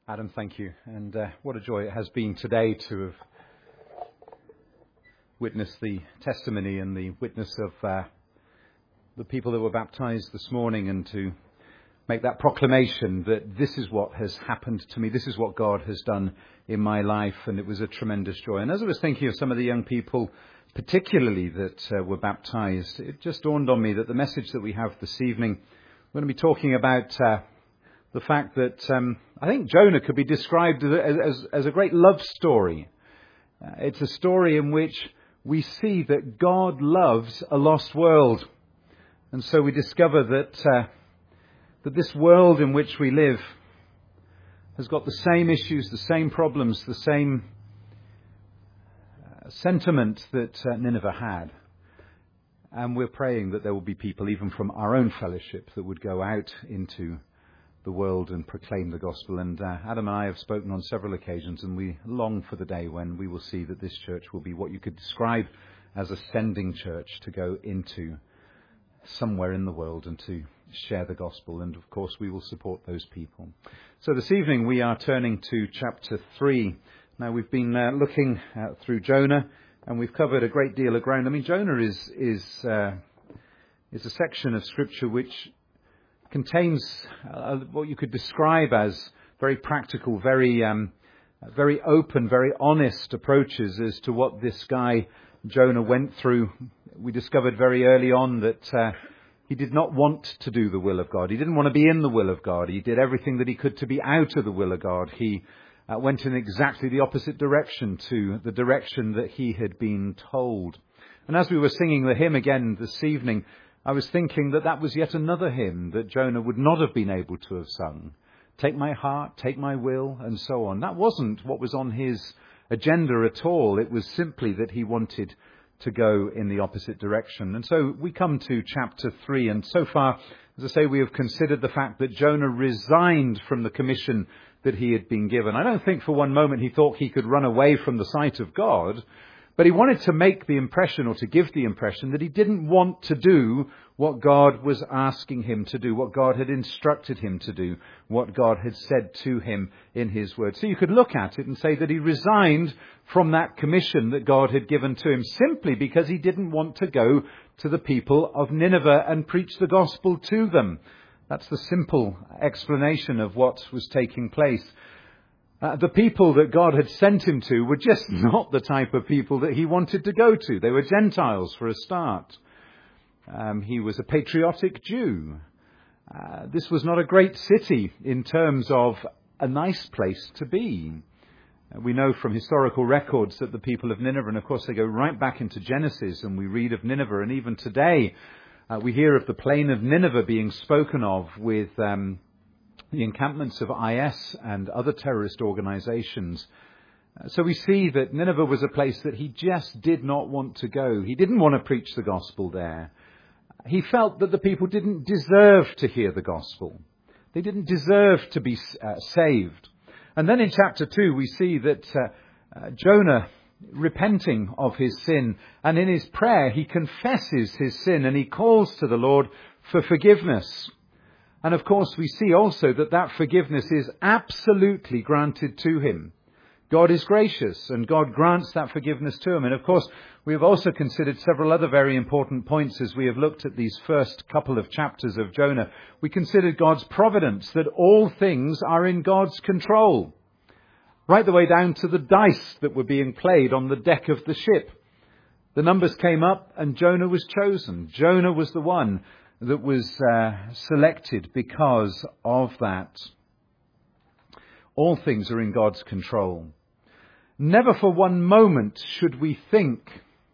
Adam, thank you. And what a joy it has been today to have witnessed the testimony and the witness of the people that were baptized this morning, and to make that proclamation that this is what has happened to me, this is what God has done in my life, and it was a tremendous joy. And as I was thinking of some of the young people, particularly that were baptized, it just dawned on me that the message that we have this evening, we're going to be talking about the fact that I think Jonah could be described as a great love story. It's a story in which we see that God loves a lost world. And so we discover that this world in which we live has got the same issues, the same problems, the same sentiment that Nineveh had. And we're praying that there will be people, even from our own fellowship, that would go out into the world and proclaim the gospel. And Adam and I have spoken on several occasions, and we long for the day when we will see that this church will be what you could describe as a sending church to go into somewhere in the world and to share the gospel. And of course we will support those people. So this evening we are turning to chapter 3. Now we've been looking through Jonah, and we've covered a great deal of ground. I mean, Jonah is a section of scripture which contains what you could describe as very practical, very open, very honest approaches as to what this guy Jonah went through. We discovered very early on that he did not want to do the will of God. He didn't want to be in the will of God. He did everything that he could to be out of the will of God. He went in exactly the opposite direction to the direction that he had been told. And as we were singing the hymn again this evening, I was thinking that was yet another hymn that Jonah would not have been able to have sung. Take my heart, take my will, and so on. That wasn't what was on his agenda at all. It was simply that he wanted to go in the opposite direction. And so we come to chapter 3, and so far, as I say, we have considered the fact that Jonah resigned from the commission that he had been given. I don't think for one moment he thought he could run away from the sight of God, but he wanted to make the impression, or to give the impression, that he didn't want to do what God was asking him to do, what God had instructed him to do, what God had said to him in his word. So you could look at it and say that he resigned from that commission that God had given to him simply because he didn't want to go to the people of Nineveh and preach the gospel to them. That's the simple explanation of what was taking place. The people that God had sent him to were just not the type of people that he wanted to go to. They were Gentiles for a start. He was a patriotic Jew. This was not a great city in terms of a nice place to be. We know from historical records that the people of Nineveh, and of course they go right back into Genesis, and we read of Nineveh, and even today we hear of the plain of Nineveh being spoken of with the encampments of IS and other terrorist organizations. So we see that Nineveh was a place that he just did not want to go. He didn't want to preach the gospel there. He felt that the people didn't deserve to hear the gospel. They didn't deserve to be saved. And then in chapter 2 we see that Jonah repenting of his sin, and in his prayer he confesses his sin and he calls to the Lord for forgiveness. And of course we see also that forgiveness is absolutely granted to him. God is gracious and God grants that forgiveness to him. And of course we have also considered several other very important points as we have looked at these first couple of chapters of Jonah. We considered God's providence, that all things are in God's control. Right the way down to the dice that were being played on the deck of the ship. The numbers came up and Jonah was chosen. Jonah was the one that was selected because of that. All things are in God's control. Never for one moment should we think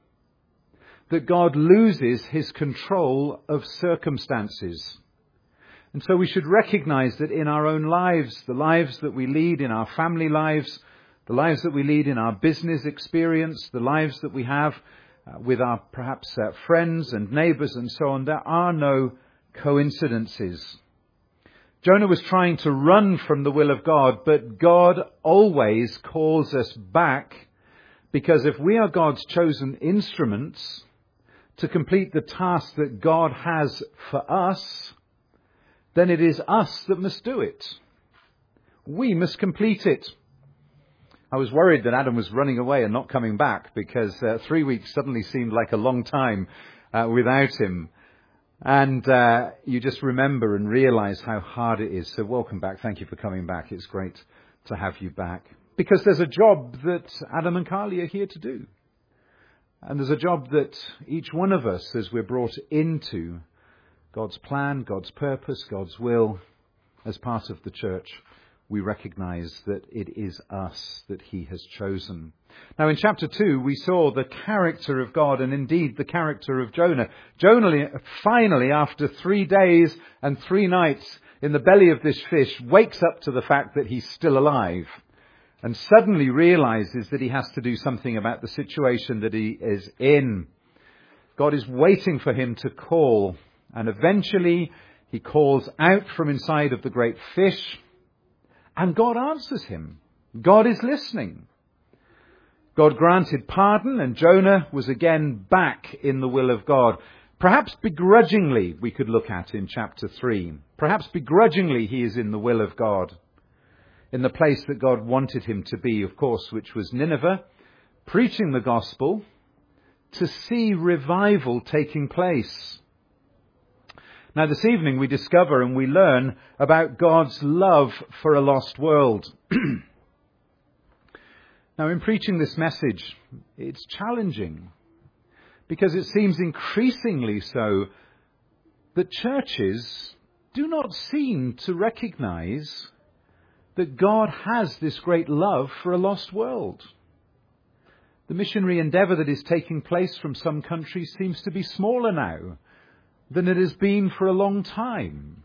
that God loses his control of circumstances. And so we should recognize that in our own lives, the lives that we lead in our family lives, the lives that we lead in our business experience, the lives that we have with our perhaps friends and neighbours and so on, there are no coincidences. Jonah was trying to run from the will of God, but God always calls us back, because if we are God's chosen instruments to complete the task that God has for us, then it is us that must do it. We must complete it. I was worried that Adam was running away and not coming back because 3 weeks suddenly seemed like a long time without him. And you just remember and realize how hard it is. So welcome back. Thank you for coming back. It's great to have you back. Because there's a job that Adam and Carly are here to do. And there's a job that each one of us, as we're brought into God's plan, God's purpose, God's will, as part of the church, we recognize that it is us that he has chosen. Now in chapter 2, we saw the character of God and indeed the character of Jonah. Jonah finally, after 3 days and 3 nights in the belly of this fish, wakes up to the fact that he's still alive and suddenly realizes that he has to do something about the situation that he is in. God is waiting for him to call, and eventually he calls out from inside of the great fish, and God answers him. God is listening. God granted pardon, and Jonah was again back in the will of God. Perhaps begrudgingly, we could look at in chapter 3. Perhaps begrudgingly he is in the will of God, in the place that God wanted him to be, of course, which was Nineveh, preaching the gospel to see revival taking place. Now this evening we discover and we learn about God's love for a lost world. Now in preaching this message, it's challenging because it seems increasingly so that churches do not seem to recognize that God has this great love for a lost world. The missionary endeavour that is taking place from some countries seems to be smaller now than it has been for a long time.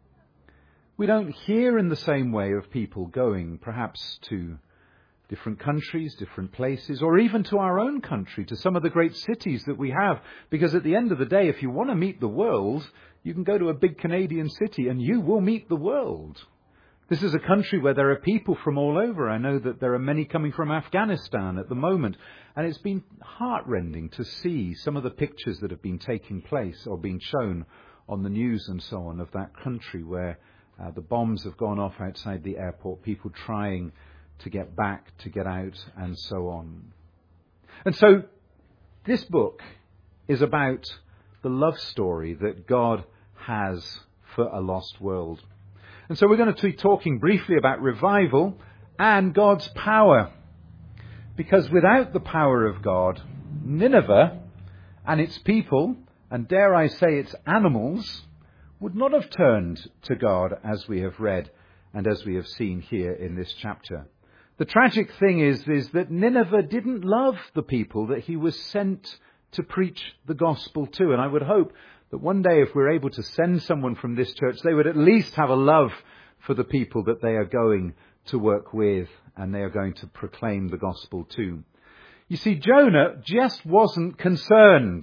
We don't hear in the same way of people going perhaps to different countries, different places, or even to our own country, to some of the great cities that we have. Because at the end of the day, if you want to meet the world, you can go to a big Canadian city and you will meet the world. This is a country where there are people from all over. I know that there are many coming from Afghanistan at the moment. And it's been heartrending to see some of the pictures that have been taking place or being shown on the news and so on of that country where the bombs have gone off outside the airport, people trying to get back, to get out, and so on. And so this book is about the love story that God has for a lost world. And so we're going to be talking briefly about revival and God's power. Because without the power of God, Nineveh and its people, and dare I say its animals, would not have turned to God as we have read and as we have seen here in this chapter. The tragic thing is that Nineveh didn't love the people that he was sent to preach the gospel to. And I would hope that one day if we're able to send someone from this church, they would at least have a love for the people that they are going to work with and they are going to proclaim the gospel to. You see, Jonah just wasn't concerned.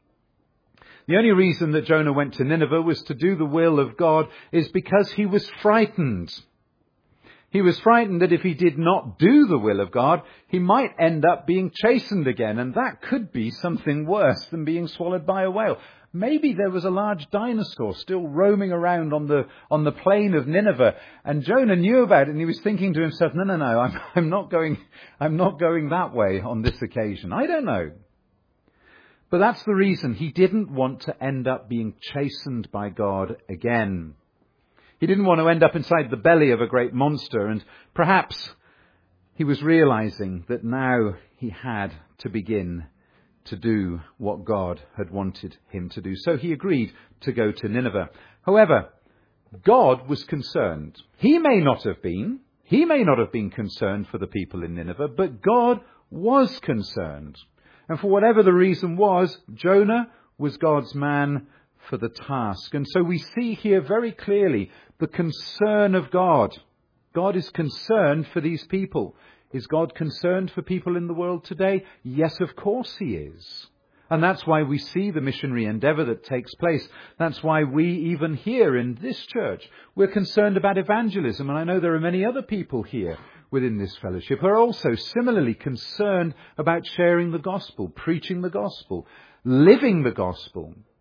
The only reason that Jonah went to Nineveh was to do the will of God is because he was frightened. He was frightened that if he did not do the will of God, he might end up being chastened again. And that could be something worse than being swallowed by a whale. Maybe there was a large dinosaur still roaming around on the plain of Nineveh, and Jonah knew about it, and he was thinking to himself, no, I'm not going that way on this occasion. I don't know. But that's the reason he didn't want to end up being chastened by God again. He didn't want to end up inside the belly of a great monster, and perhaps he was realizing that now he had to begin to do what God had wanted him to do. So he agreed to go to Nineveh. However, God was concerned. He may not have been concerned for the people in Nineveh, but God was concerned. And for whatever the reason was, Jonah was God's man for the task. And so we see here very clearly the concern of God. God is concerned for these people. Is God concerned for people in the world today? Yes, of course he is. And that's why we see the missionary endeavour that takes place. That's why we, even here in this church, we're concerned about evangelism. And I know there are many other people here within this fellowship who are also similarly concerned about sharing the gospel, preaching the gospel, living the gospel.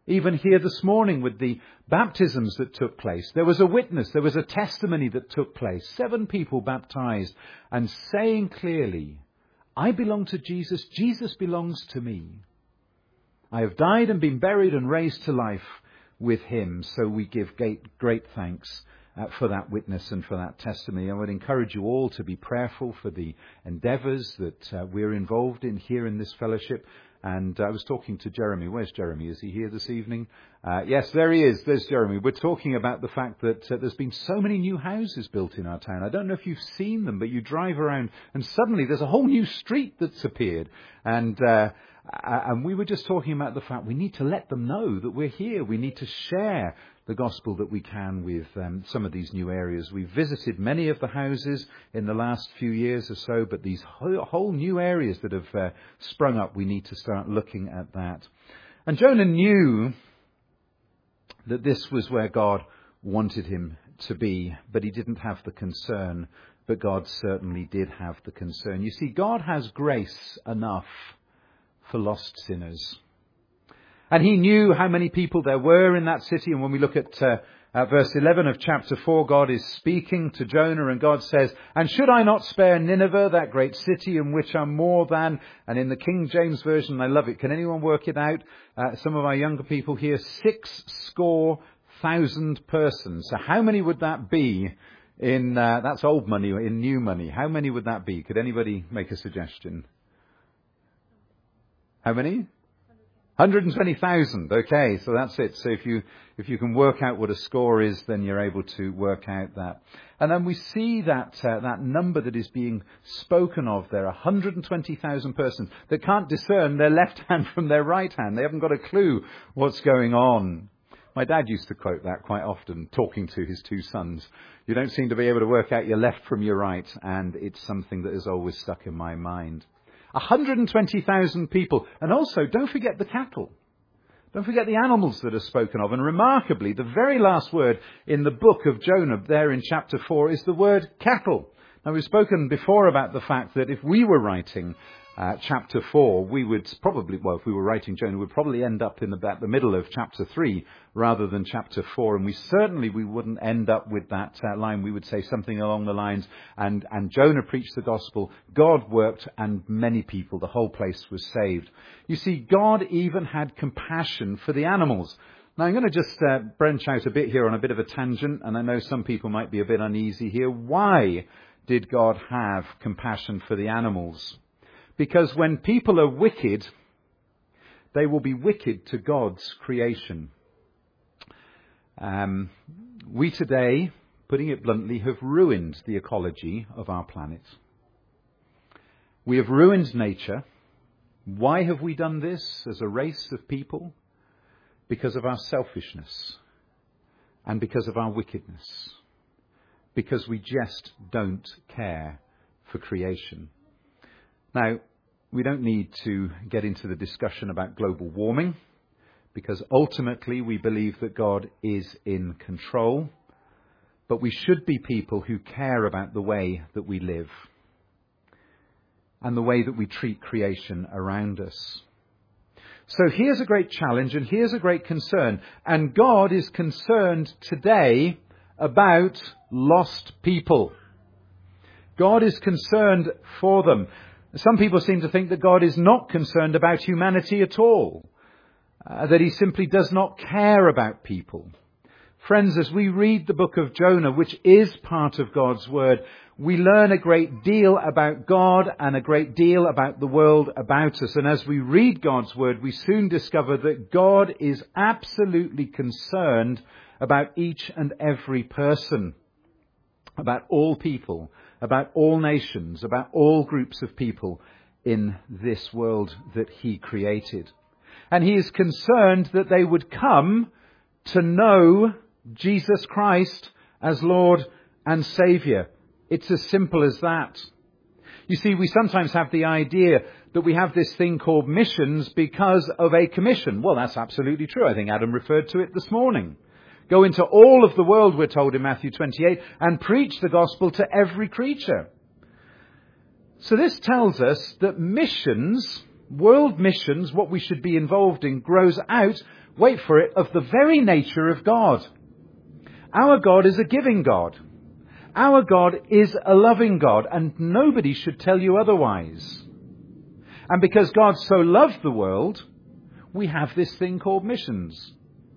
Even here this morning with the baptisms that took place, there was a witness, there was a testimony that took place. 7 people baptized and saying clearly, I belong to Jesus, Jesus belongs to me. I have died and been buried and raised to life with him. So we give great thanks for that witness and for that testimony. I would encourage you all to be prayerful for the endeavours that we're involved in here in this fellowship. And I was talking to Jeremy. Where's Jeremy? Is he here this evening? Yes, there he is. There's Jeremy. We're talking about the fact that there's been so many new houses built in our town. I don't know if you've seen them, but you drive around and suddenly there's a whole new street that's appeared. And we were just talking about the fact we need to let them know that we're here. We need to share the gospel that we can with some of these new areas. We've visited many of the houses in the last few years or so, but these whole new areas that have sprung up, we need to start looking at that. And Jonah knew that this was where God wanted him to be, but he didn't have the concern, but God certainly did have the concern. You see, God has grace enough for lost sinners. And he knew how many people there were in that city. And when we look at verse 11 of chapter 4, God is speaking to Jonah and God says, and should I not spare Nineveh, that great city in which are more than, and in the King James Version, I love it. Can anyone work it out? Some of our younger people here, 600,000 persons. So how many would that be in, that's old money, in new money? How many would that be? Could anybody make a suggestion? How many? 120,000. Okay, so that's it. So if you can work out what a score is, then you're able to work out that. And then we see that that number that is being spoken of there, 120,000 persons that can't discern their left hand from their right hand. They haven't got a clue what's going on. My dad used to quote that quite often, talking to his 2 sons. You don't seem to be able to work out your left from your right, and it's something that has always stuck in my mind. 120,000 people. And also, don't forget the cattle. Don't forget the animals that are spoken of. And remarkably, the very last word in the book of Jonah, there in chapter 4, is the word cattle. Now, we've spoken before about the fact that if we were writing chapter 4, we would probably, well, if we were writing Jonah, we'd probably end up in about the middle of chapter 3 rather than chapter 4. And we wouldn't end up with that line. We would say something along the lines, and Jonah preached the gospel, God worked, and many people, the whole place was saved. You see, God even had compassion for the animals. Now, I'm going to just branch out a bit here on a bit of a tangent, and I know some people might be a bit uneasy here. Why did God have compassion for the animals? Because when people are wicked, they will be wicked to God's creation. We today, putting it bluntly, have ruined the ecology of our planet. We have ruined nature. Why have we done this as a race of people? Because of our selfishness and because of our wickedness. Because we just don't care for creation. Now, we don't need to get into the discussion about global warming, because ultimately we believe that God is in control, but we should be people who care about the way that we live and the way that we treat creation around us. So here's a great challenge and here's a great concern, and God is concerned today about lost people. God is concerned for them. Some people seem to think that God is not concerned about humanity at all, that he simply does not care about people. Friends, as we read the book of Jonah, which is part of God's word, we learn a great deal about God and a great deal about the world about us. And as we read God's word, we soon discover that God is absolutely concerned about each and every person, about all people, about all nations, about all groups of people in this world that he created. And he is concerned that they would come to know Jesus Christ as Lord and Saviour. It's as simple as that. You see, we sometimes have the idea that we have this thing called missions because of a commission. Well, that's absolutely true. I think Adam referred to it this morning. Go into all of the world, we're told in Matthew 28, and preach the gospel to every creature. So this tells us that missions, world missions, what we should be involved in, grows out wait for it, of the very nature of God. Our God is a giving God. Our God is a loving God, and nobody should tell you otherwise. And because God so loved the world, we have this thing called missions.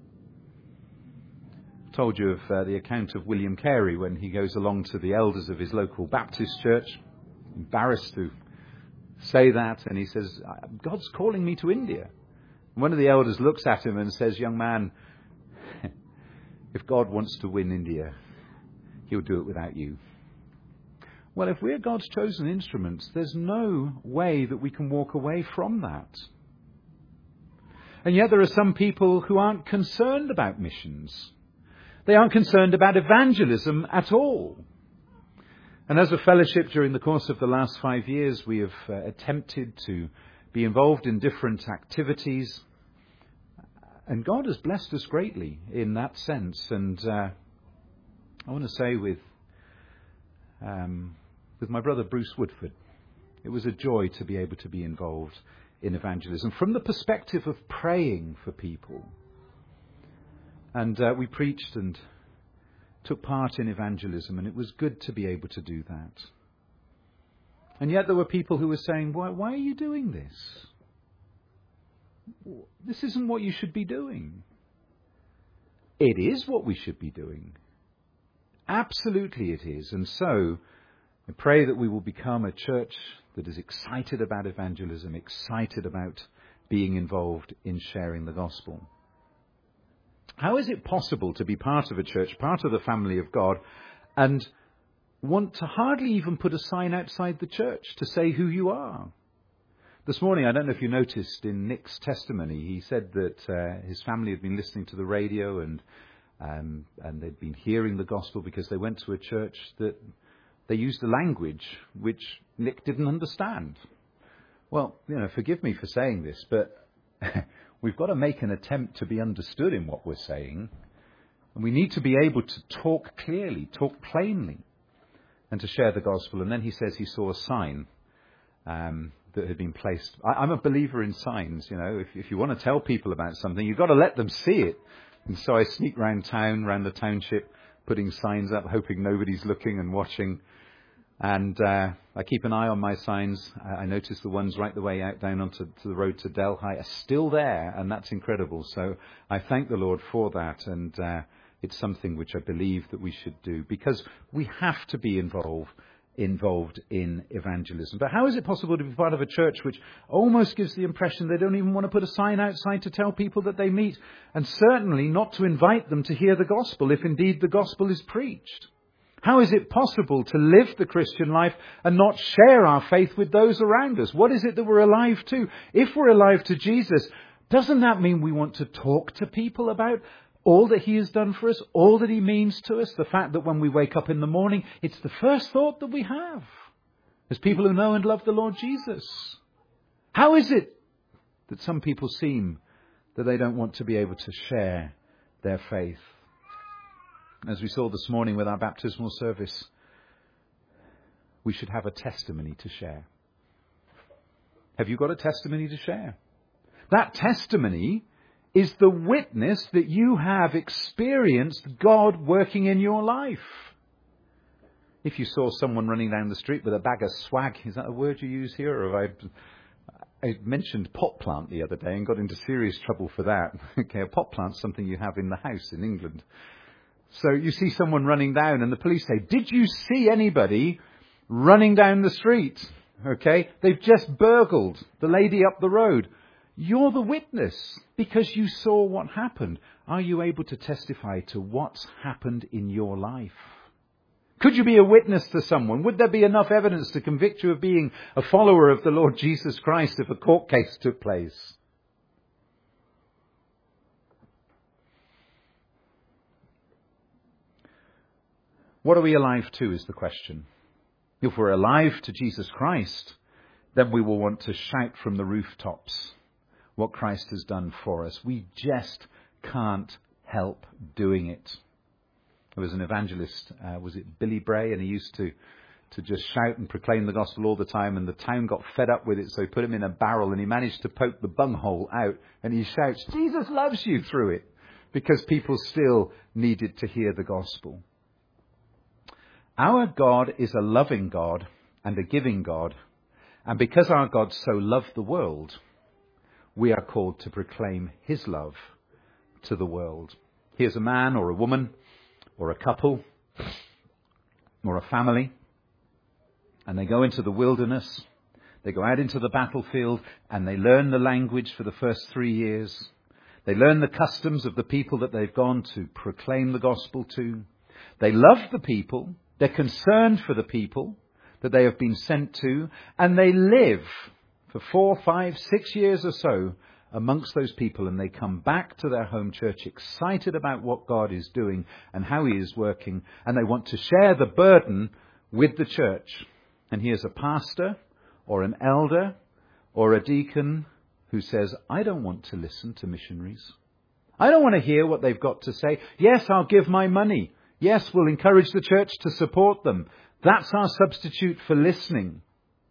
I told you of the account of William Carey when he goes along to the elders of his local Baptist church, embarrassed to say that, and he says, God's calling me to India. And one of the elders looks at him and says, young man, if God wants to win India, he'll do it without you. Well, if we're God's chosen instruments, there's no way that we can walk away from that. And yet there are some people who aren't concerned about missions. They aren't concerned about evangelism at all. And as a fellowship during the course of the last 5 years, we have attempted to be involved in different activities. And God has blessed us greatly in that sense. And I want to say with my brother Bruce Woodford, it was a joy to be able to be involved in evangelism from the perspective of praying for people. And we preached and took part in evangelism, and it was good to be able to do that. And yet there were people who were saying, why are you doing this? This isn't what you should be doing. It is what we should be doing. Absolutely it is. And so I pray that we will become a church that is excited about evangelism, excited about being involved in sharing the gospel. How is it possible to be part of a church, part of the family of God, and want to hardly even put a sign outside the church to say who you are? This morning, I don't know if you noticed in Nick's testimony, he said that his family had been listening to the radio and they'd been hearing the gospel because they went to a church that they used a language which Nick didn't understand. Well, forgive me for saying this, but we've got to make an attempt to be understood in what we're saying. And we need to be able to talk clearly, talk plainly, and to share the gospel. And then he says he saw a sign that had been placed. I'm a believer in signs, If you want to tell people about something, you've got to let them see it. And so I sneak round the township, putting signs up, hoping nobody's looking and watching. And I keep an eye on my signs. I notice the ones right the way out down onto the road to Delhi are still there, and that's incredible. So I thank the Lord for that, and it's something which I believe that we should do, because we have to be involved in evangelism. But how is it possible to be part of a church which almost gives the impression they don't even want to put a sign outside to tell people that they meet, and certainly not to invite them to hear the gospel if indeed the gospel is preached? How is it possible to live the Christian life and not share our faith with those around us? What is it that we're alive to? If we're alive to Jesus, doesn't that mean we want to talk to people about all that he has done for us, all that he means to us, the fact that when we wake up in the morning, it's the first thought that we have as people who know and love the Lord Jesus? How is it that some people seem that they don't want to be able to share their faith? As we saw this morning with our baptismal service, we should have a testimony to share. Have you got a testimony to share? That testimony is the witness that you have experienced God working in your life. If you saw someone running down the street with a bag of swag, is that a word you use here? Or I mentioned pot plant the other day and got into serious trouble for that. Okay, a pot plant's something you have in the house in England. So you see someone running down and the police say, did you see anybody running down the street? Okay, they've just burgled the lady up the road. You're the witness because you saw what happened. Are you able to testify to what's happened in your life? Could you be a witness to someone? Would there be enough evidence to convict you of being a follower of the Lord Jesus Christ if a court case took place? What are we alive to is the question. If we're alive to Jesus Christ, then we will want to shout from the rooftops what Christ has done for us. We just can't help doing it. There was an evangelist, was it Billy Bray? And he used to to just shout and proclaim the gospel all the time, and the town got fed up with it, so he put him in a barrel and he managed to poke the bunghole out, and he shouts, "Jesus loves you," through it, because people still needed to hear the gospel. Our God is a loving God and a giving God, and because our God so loved the world, we are called to proclaim his love to the world. Here's a man or a woman or a couple or a family, and they go into the wilderness, they go out into the battlefield, and they learn the language for the first 3 years. They learn the customs of the people that they've gone to proclaim the gospel to. They love the people, they're concerned for the people that they have been sent to, and they live for 4, 5, 6 years or so amongst those people, and they come back to their home church excited about what God is doing and how he is working, and they want to share the burden with the church. And here's a pastor or an elder or a deacon who says, "I don't want to listen to missionaries. I don't want to hear what they've got to say. Yes, I'll give my money. Yes, we'll encourage the church to support them. That's our substitute for listening.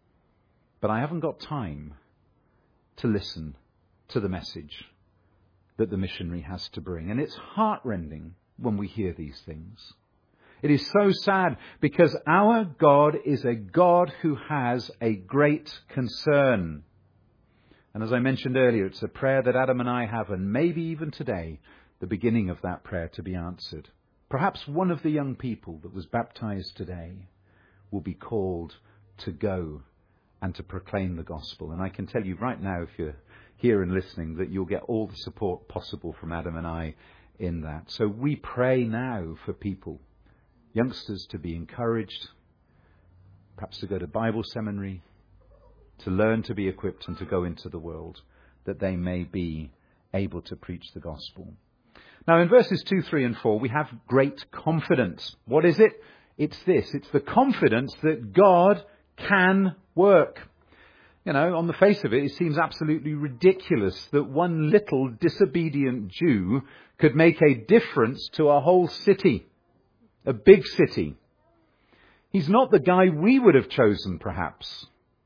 But I haven't got time to listen to the message that the missionary has to bring." And it's heartrending when we hear these things. It is so sad, because our God is a God who has a great concern. And as I mentioned earlier, it's a prayer that Adam and I have, and maybe even today, the beginning of that prayer to be answered. Perhaps one of the young people that was baptized today will be called to go and to proclaim the gospel. And I can tell you right now, if you're here and listening, that you'll get all the support possible from Adam and I in that. So we pray now for people, youngsters, to be encouraged, perhaps to go to Bible seminary, to learn to be equipped and to go into the world, that they may be able to preach the gospel. Now in verses 2, 3 and 4, we have great confidence. What is it? It's this. It's the confidence that God can work. You know, on the face of it, it seems absolutely ridiculous that one little disobedient Jew could make a difference to a whole city, a big city. He's not the guy we would have chosen, perhaps.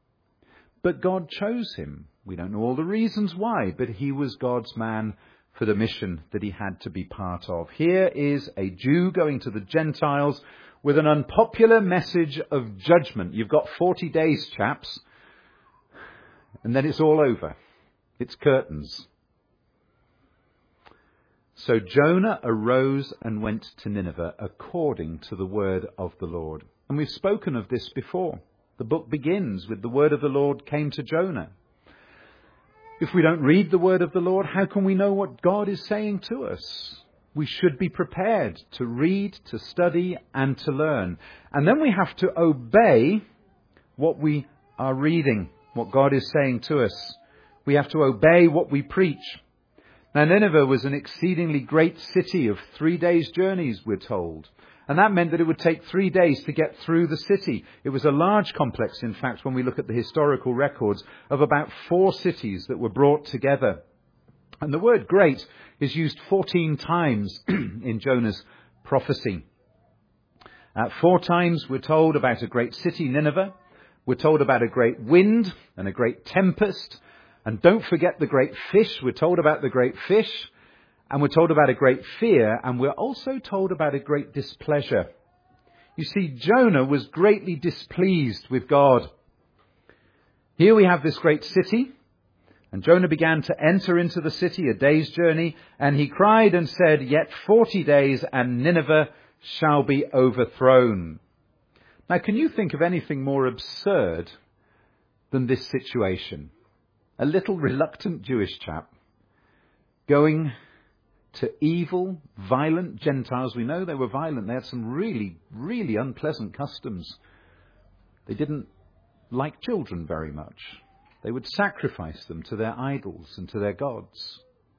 But God chose him. We don't know all the reasons why, but he was God's man for the mission that he had to be part of. Here is a Jew going to the Gentiles with an unpopular message of judgment. You've got 40 days, chaps, and then it's all over. It's curtains. So Jonah arose and went to Nineveh according to the word of the Lord. And we've spoken of this before. The book begins with the word of the Lord came to Jonah. If we don't read the word of the Lord, how can we know what God is saying to us? We should be prepared to read, to study, and to learn. And then we have to obey what we are reading, what God is saying to us. We have to obey what we preach. Now, Nineveh was an exceedingly great city of 3 days' journeys, we're told. And that meant that it would take 3 days to get through the city. It was a large complex, in fact, when we look at the historical records, of about 4 cities that were brought together. And the word great is used 14 times in Jonah's prophecy. 4 times we're told about a great city, Nineveh. We're told about a great wind and a great tempest. And don't forget the great fish. We're told about the great fish. And we're told about a great fear. And we're also told about a great displeasure. You see, Jonah was greatly displeased with God. Here we have this great city. And Jonah began to enter into the city, a day's journey. And he cried and said, "Yet 40 days and Nineveh shall be overthrown." Now, can you think of anything more absurd than this situation? A little reluctant Jewish chap going to evil, violent Gentiles. We know they were violent. They had some really, really unpleasant customs. They didn't like children very much. They would sacrifice them to their idols and to their gods.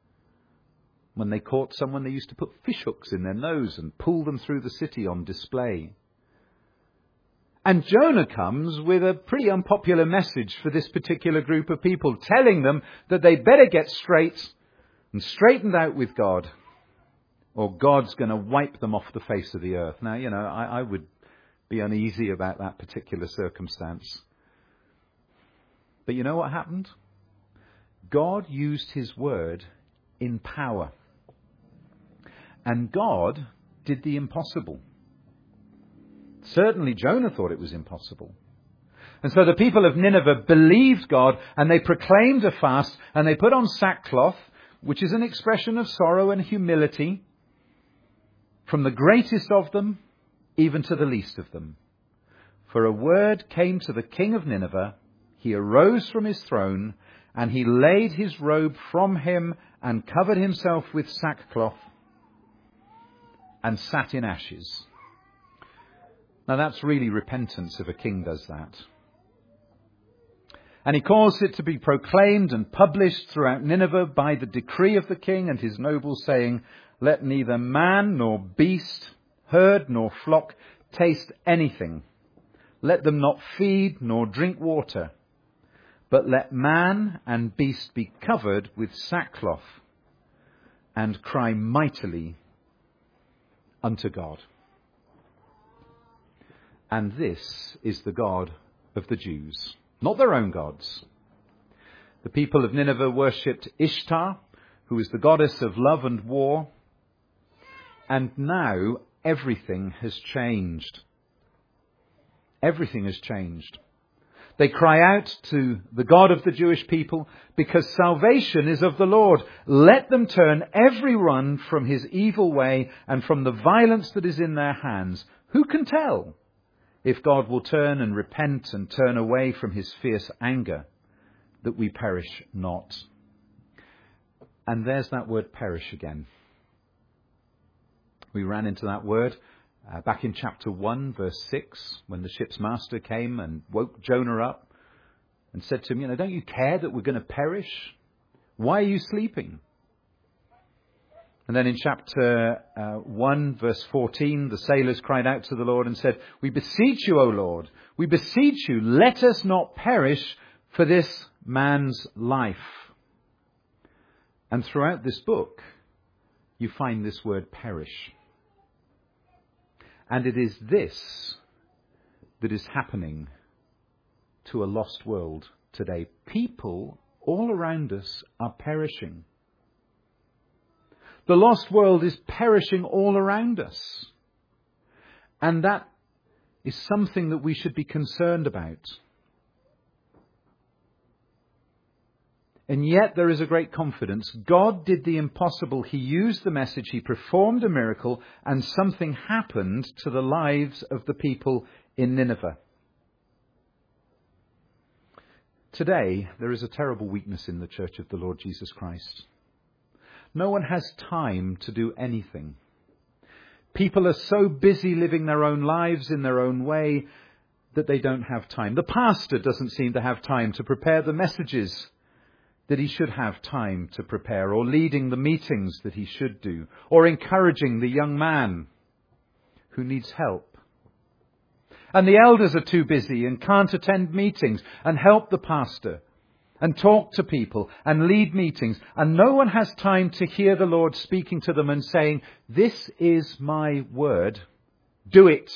When they caught someone, they used to put fishhooks in their nose and pull them through the city on display. And Jonah comes with a pretty unpopular message for this particular group of people, telling them that they better get straight and straightened out with God, or God's going to wipe them off the face of the earth. Now, I would be uneasy about that particular circumstance. But you know what happened? God used his word in power. And God did the impossible. Certainly Jonah thought it was impossible. And so the people of Nineveh believed God, and they proclaimed a fast, and they put on sackcloth, which is an expression of sorrow and humility, from the greatest of them even to the least of them. For a word came to the king of Nineveh. He arose from his throne, and he laid his robe from him and covered himself with sackcloth and sat in ashes. Now that's really repentance if a king does that. And he caused it to be proclaimed and published throughout Nineveh by the decree of the king and his nobles, saying, "Let neither man nor beast, herd nor flock taste anything. Let them not feed nor drink water. But let man and beast be covered with sackcloth and cry mightily unto God." And this is the God of the Jews, not their own gods. The people of Nineveh worshipped Ishtar, who is the goddess of love and war. And now everything has changed. Everything has changed. They cry out to the God of the Jewish people, because salvation is of the Lord. Let them turn everyone from his evil way and from the violence that is in their hands. Who can tell if God will turn and repent and turn away from his fierce anger, that we perish not? And there's that word perish again. We ran into that word back in chapter 1, verse 6, when the ship's master came and woke Jonah up and said to him, don't you care that we're going to perish? Why are you sleeping? And then in chapter 1, verse 14, the sailors cried out to the Lord and said, "We beseech you, O Lord, we beseech you, let us not perish for this man's life." And throughout this book, you find this word perish. And it is this that is happening to a lost world today. People all around us are perishing. The lost world is perishing all around us. And that is something that we should be concerned about. And yet there is a great confidence. God did the impossible. He used the message. He performed a miracle, and something happened to the lives of the people in Nineveh. Today, there is a terrible weakness in the Church of the Lord Jesus Christ. No one has time to do anything. People are so busy living their own lives in their own way that they don't have time. The pastor doesn't seem to have time to prepare the messages that he should have time to prepare, or leading the meetings that he should do, or encouraging the young man who needs help. And the elders are too busy and can't attend meetings and help the pastor and talk to people and lead meetings. And no one has time to hear the Lord speaking to them and saying, "This is my word, do it."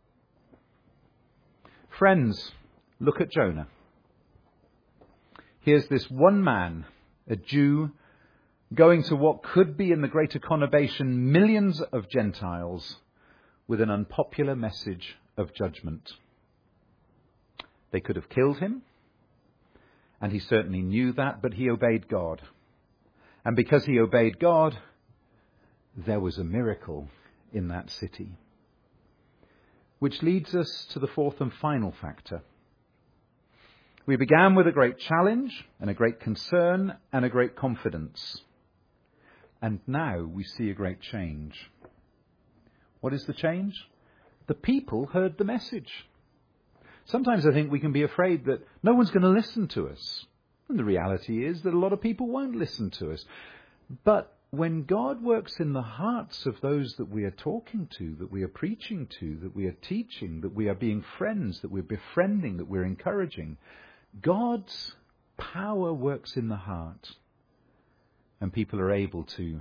Friends, look at Jonah. Here's this one man, a Jew, going to what could be in the greater conurbation millions of Gentiles with an unpopular message of judgment. They could have killed him, and he certainly knew that, but he obeyed God. And because he obeyed God, there was a miracle in that city. Which leads us to the fourth and final factor. We began with a great challenge and a great concern and a great confidence. And now we see a great change. What is the change? The people heard the message. Sometimes I think we can be afraid that no one's going to listen to us. And the reality is that a lot of people won't listen to us. But when God works in the hearts of those that we are talking to, that we are preaching to, that we are teaching, that we are being friends, that we're befriending, that we're encouraging, God's power works in the heart, and people are able to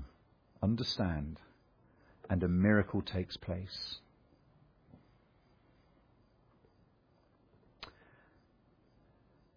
understand, and a miracle takes place.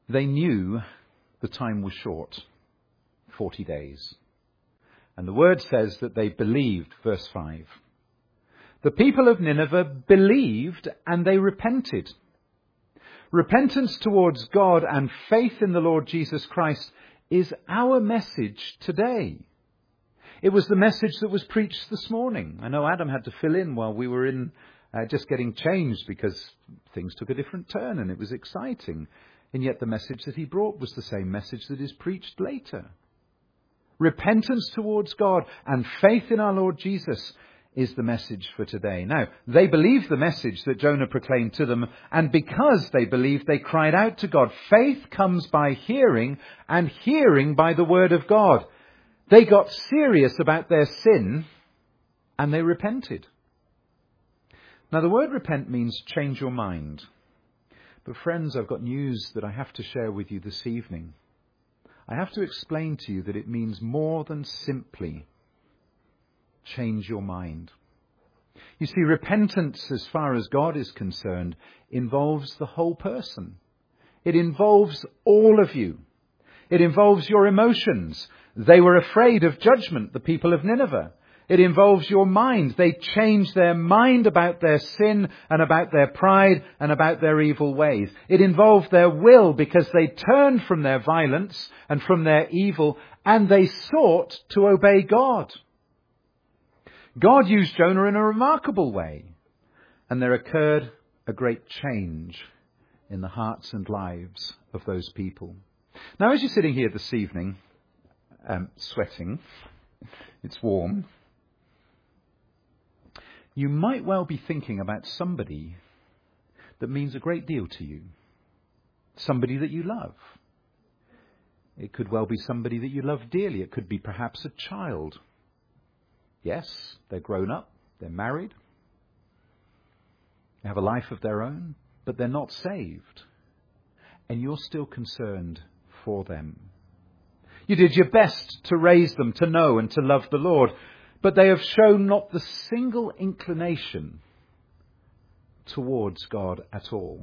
They knew the time was short, 40 days. And the word says that they believed, verse 5. The people of Nineveh believed and they repented. Repentance towards God and faith in the Lord Jesus Christ is our message today. It was the message that was preached this morning. I know Adam had to fill in while we were in just getting changed because things took a different turn and it was exciting. And yet the message that he brought was the same message that is preached later. Repentance towards God and faith in our Lord Jesus is the message for today. Now, they believed the message that Jonah proclaimed to them, and because they believed, they cried out to God. Faith comes by hearing, and hearing by the word of God. They got serious about their sin, and they repented. Now, the word repent means change your mind. But friends, I've got news that I have to share with you this evening. I have to explain to you that it means more than simply change your mind. You see, repentance, as far as God is concerned, involves the whole person. It involves all of you. It involves your emotions. They were afraid of judgment, the people of Nineveh. It involves your mind. They changed their mind about their sin and about their pride and about their evil ways. It involved their will because they turned from their violence and from their evil and they sought to obey God. God used Jonah in a remarkable way, and there occurred a great change in the hearts and lives of those people. Now, as you're sitting here this evening, sweating, it's warm, you might well be thinking about somebody that means a great deal to you, somebody that you love. It could well be somebody that you love dearly. It could be perhaps a child. Yes, they're grown up, they're married, they have a life of their own, but they're not saved. And you're still concerned for them. You did your best to raise them to know and to love the Lord, but they have shown not the single inclination towards God at all.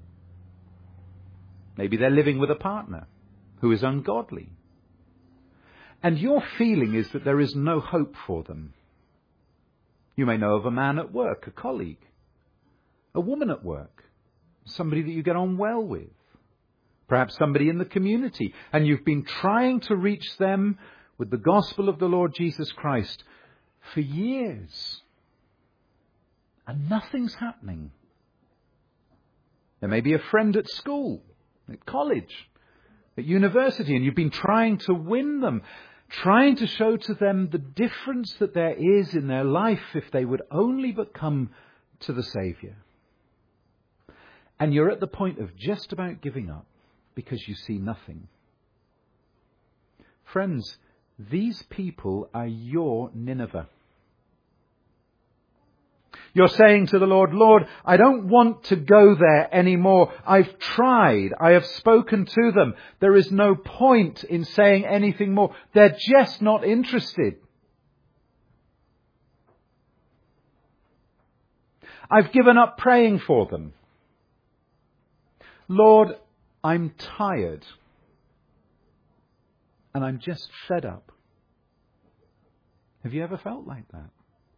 Maybe they're living with a partner who is ungodly. And your feeling is that there is no hope for them. You may know of a man at work, a colleague, a woman at work, somebody that you get on well with, perhaps somebody in the community, and you've been trying to reach them with the gospel of the Lord Jesus Christ for years, and nothing's happening. There may be a friend at school, at college, at university, and you've been trying to win them, trying to show to them the difference that there is in their life if they would only but come to the Saviour. And you're at the point of just about giving up because you see nothing. Friends, these people are your Nineveh. You're saying to the Lord, Lord, I don't want to go there anymore. I've tried. I have spoken to them. There is no point in saying anything more. They're just not interested. I've given up praying for them. Lord, I'm tired. And I'm just fed up. Have you ever felt like that?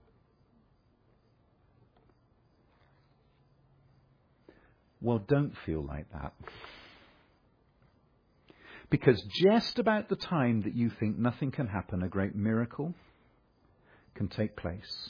Well, don't feel like that. Because just about the time that you think nothing can happen, a great miracle can take place.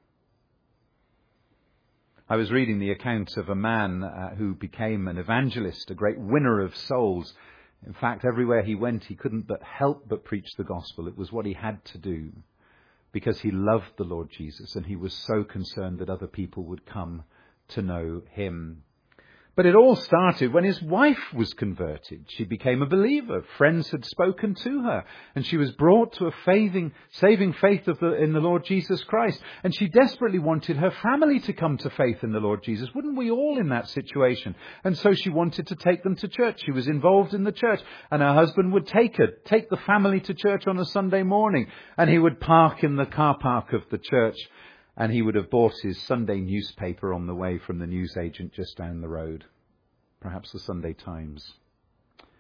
I was reading the account of a man who became an evangelist, a great winner of souls. In fact, everywhere he went, he couldn't but help but preach the gospel. It was what he had to do because he loved the Lord Jesus and he was so concerned that other people would come to know him. But it all started when his wife was converted. She became a believer. Friends had spoken to her. And she was brought to a saving faith in the Lord Jesus Christ. And she desperately wanted her family to come to faith in the Lord Jesus. Wouldn't we all in that situation? And so she wanted to take them to church. She was involved in the church. And her husband would take the family to church on a Sunday morning. And he would park in the car park of the church. And he would have bought his Sunday newspaper on the way from the newsagent just down the road. Perhaps the Sunday Times.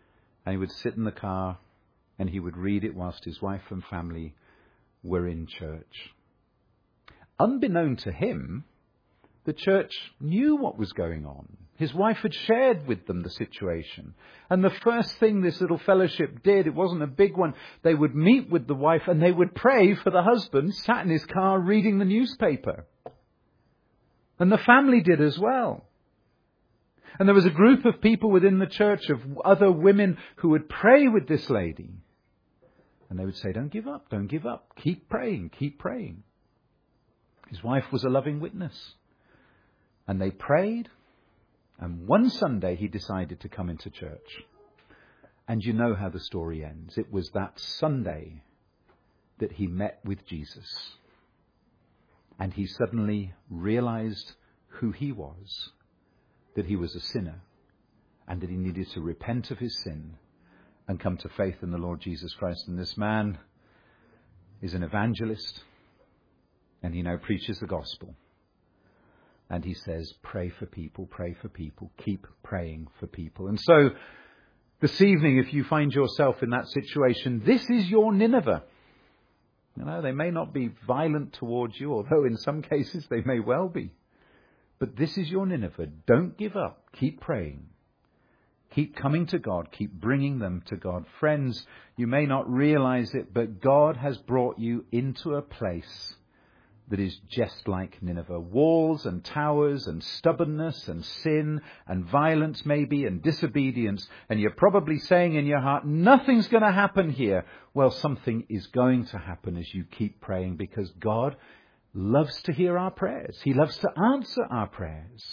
And he would sit in the car and he would read it whilst his wife and family were in church. Unbeknown to him, the church knew what was going on. His wife had shared with them the situation. And the first thing this little fellowship did, it wasn't a big one, they would meet with the wife and they would pray for the husband sat in his car reading the newspaper. And the family did as well. And there was a group of people within the church, of other women, who would pray with this lady. And they would say, don't give up, don't give up. Keep praying, keep praying. His wife was a loving witness. And they prayed. And one Sunday he decided to come into church. And you know how the story ends. It was that Sunday that he met with Jesus. And he suddenly realized who he was. That he was a sinner. And that he needed to repent of his sin and come to faith in the Lord Jesus Christ. And this man is an evangelist. And he now preaches the gospel. And he says, pray for people, keep praying for people. And so, this evening, if you find yourself in that situation, this is your Nineveh. You know, they may not be violent towards you, although in some cases they may well be. But this is your Nineveh. Don't give up. Keep praying. Keep coming to God. Keep bringing them to God. Friends, you may not realize it, but God has brought you into a place that is just like Nineveh. Walls and towers and stubbornness and sin and violence maybe and disobedience. And you're probably saying in your heart, nothing's going to happen here. Well, something is going to happen as you keep praying, because God loves to hear our prayers. He loves to answer our prayers.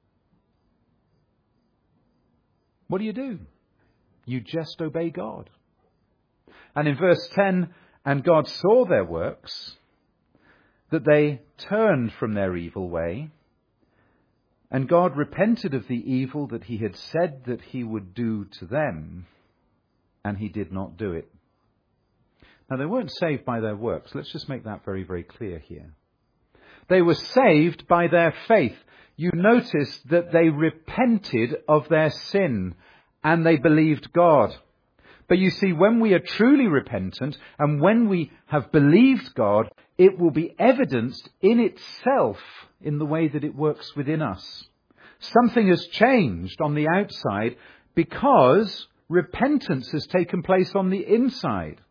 What do? You just obey God. And in verse 10, and God saw their works, that they turned from their evil way, and God repented of the evil that he had said that he would do to them, and he did not do it. Now, they weren't saved by their works. Let's just make that very, very clear here. They were saved by their faith. You notice that they repented of their sin, and they believed God. But you see, when we are truly repentant, and when we have believed God, it will be evidenced in itself in the way that it works within us. Something has changed on the outside because repentance has taken place on the inside.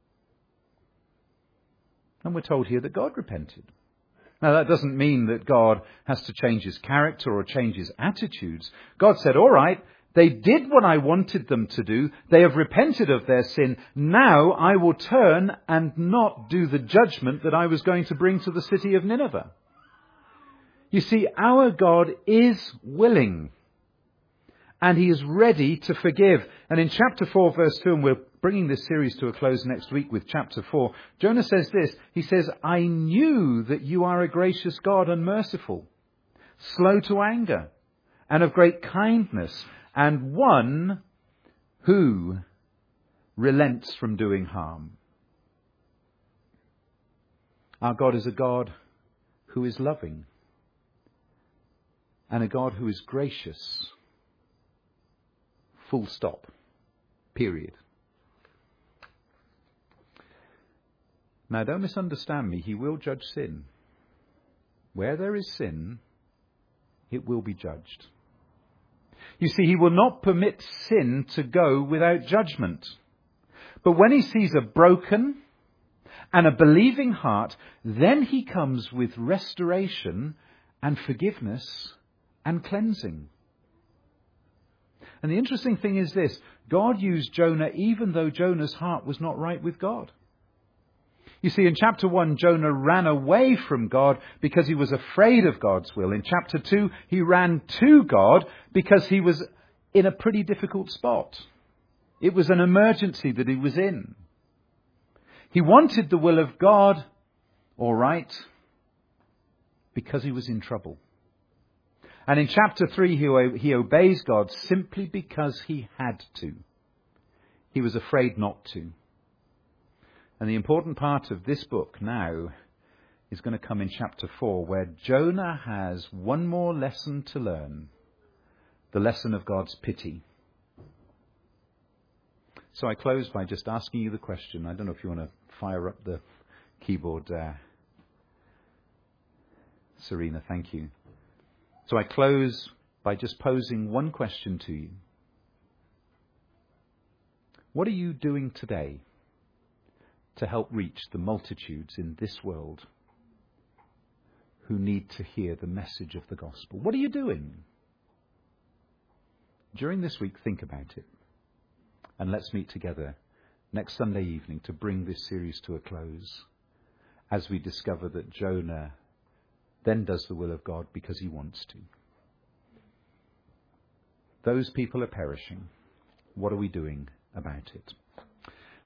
And we're told here that God repented. Now, that doesn't mean that God has to change his character or change his attitudes. God said, all right, they did what I wanted them to do. They have repented of their sin. Now I will turn and not do the judgment that I was going to bring to the city of Nineveh. You see, our God is willing, and he is ready to forgive. And in chapter 4, verse 2, and we're bringing this series to a close next week with chapter 4, Jonah says this. He says, I knew that you are a gracious God and merciful, slow to anger, and of great kindness, and one who relents from doing harm. Our God is a God who is loving, and a God who is gracious. Full stop. Period. Now, don't misunderstand me. He will judge sin. Where there is sin, it will be judged. You see, he will not permit sin to go without judgment. But when he sees a broken and a believing heart, then he comes with restoration and forgiveness and cleansing. And the interesting thing is this. God used Jonah even though Jonah's heart was not right with God. You see, in chapter 1, Jonah ran away from God because he was afraid of God's will. In chapter 2, he ran to God because he was in a pretty difficult spot. It was an emergency that he was in. He wanted the will of God, all right, because he was in trouble. And in chapter 3, he obeys God simply because he had to. He was afraid not to. And the important part of this book now is going to come in chapter 4, where Jonah has one more lesson to learn. The lesson of God's pity. So I close by just asking you the question. I don't know if you want to fire up the keyboard, Serena, thank you. So I close by just posing one question to you. What are you doing today to help reach the multitudes in this world who need to hear the message of the gospel? What are you doing? During this week, think about it. And let's meet together next Sunday evening to bring this series to a close as we discover that Jonah then does the will of God because he wants to. Those people are perishing. What are we doing about it?